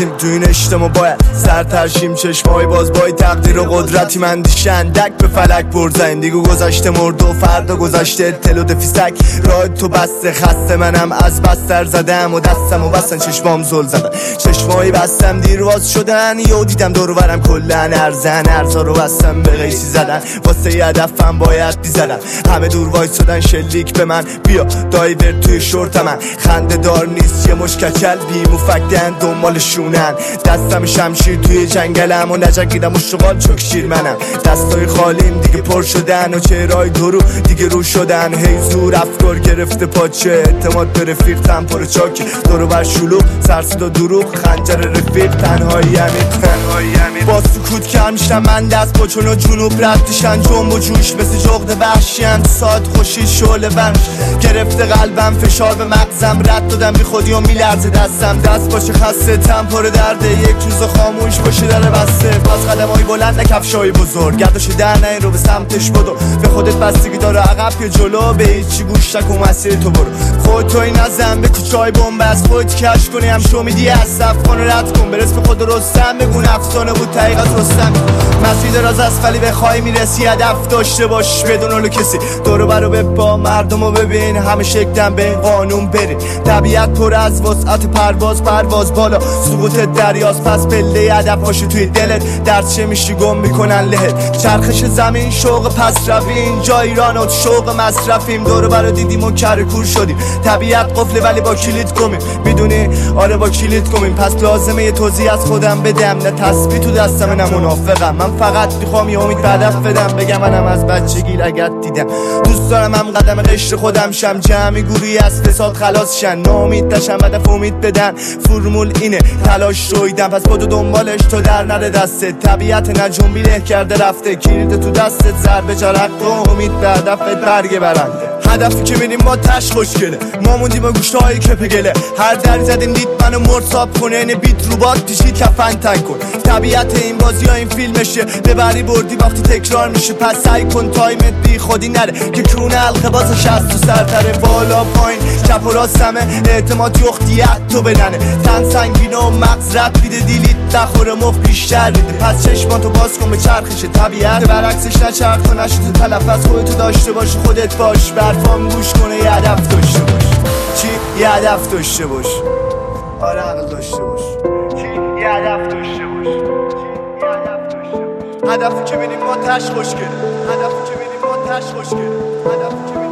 میریزیم تو این اجتماع، باید سر ترشیم چشمای باز بای تقدیر و قدرتی من دیشندک به فلک برزن دیگه گذشته مرد و فردا گذشته تل و دفیسک راه تو بسته خسته منم از بستر زدم و دستم و بستن چشمام زل زدن چشمایی بستم دیر باز شدن یو دیدم دور و برم کلن ارزن ارزا رو بستم به قیسی زدن واسه یه هدفم باید بیزدن همه دور وایسادن شلیک به من بیا دایور توی شورت من خنده دار نیست یه مشکچل بی مفکدن دنبال شونن دستم شمشیر توی جنگلم و نجنگیدم و شغال چک شیر منم دستای خالیم دیگه پر شدن و چهرهای درو دیگه رو شدن هی زور افکار گرفته پاچه اعتماد به رفیق تن پر چاکی دورو بر شلوغ سرسد و دروغ خنجر رفیق تنهایی همین با سکوت کم میشم من دست با چون و جنوب ردشن جنب و جوش مثل جغد وحشیان ساعت خوشی شعله ورش گرفته قلبم فشار به مغزم رد دادم بی خودی و میلرزه دستم دست باشه خسته تم پر درده یک روز خاموش باشه در بسته پس قدمای بلند نه کفشای بزرگ گردش در نه رو به سمتش بدو به خودت بستگی داره عقب یا جلو به هیچی گوش نکن مسیر تو برو خودتوی نزن به کوچای بمب از خودت کش کنی هم شو میدی از صفقان رد کن برس به خود رستم بگون افسانه بود حقیقت رستم مسیر دراز اسفلی بخوای میرسی هدف داشته باش بدون اولو کسی دورو برو به با مردمو ببین همه شکلن به قانون برین طبیعت پر از وسعت پرواز بالا سقوط دریاست پس پله هدف باشه توی دلت درد چه میشی گم میکنن لهت چرخش زمین شوق پس روی اینجا ایران شوق مصرفیم دورو برو دیدیم و کرکور شدیم طبیعت قفله ولی با کلید کنیم میدونی آره با کلید کنیم پس لازمه یه توضیح از خودم بدم نه تسبیح تو دستم نه منافقم من فقط میخوام یه امید هدف بدم بگم منم از بچگی لگد دیدم دوست دارم هم قدم قشر خودم شم جمعی گوری از فساد خلاص شن ناامید تشم هدف امید بدن فرمول اینه تلاش رویدم پس بدو دنبالش تو در نره دسته طبیعت نجوم له کرده رفته کلید تو دستت ضربه جرق و امید به هدفت برگ برنده هدفی که بینیم ما تش خوشگله ما موندیم با گوشتهای کپگله هر دری زدیم دید منو مرد ساب کنه اینه بیت روبات پیشید کفن تنگ کن طبیعت این بازی ها این فیلمشه ببری بردی وقتی تکرار میشه پس سعی کن تایمت بی خودی نره که کونه حلقه باز شست تو سرتره بالا پایین چپ و راستمه اعتماد یختیت تو بدنه تن سنگینه و مغز رد بیده دیلیت نخوره مخ بیشتر ریده پس چشماتو باز کن به چرخش طبیعت برعکسش نچرخ تو نشد تلفظ خودتو داشته باش خودت باش برفام گوش کنه یه هدف داشته باش چی؟ یه هدف داشته باش آره عقل داشته باش چی؟ یه هدف داشته باش هدفی که بینیم ما تش خوشگله هدفی که بینیم ما تش خوشگله هدفی که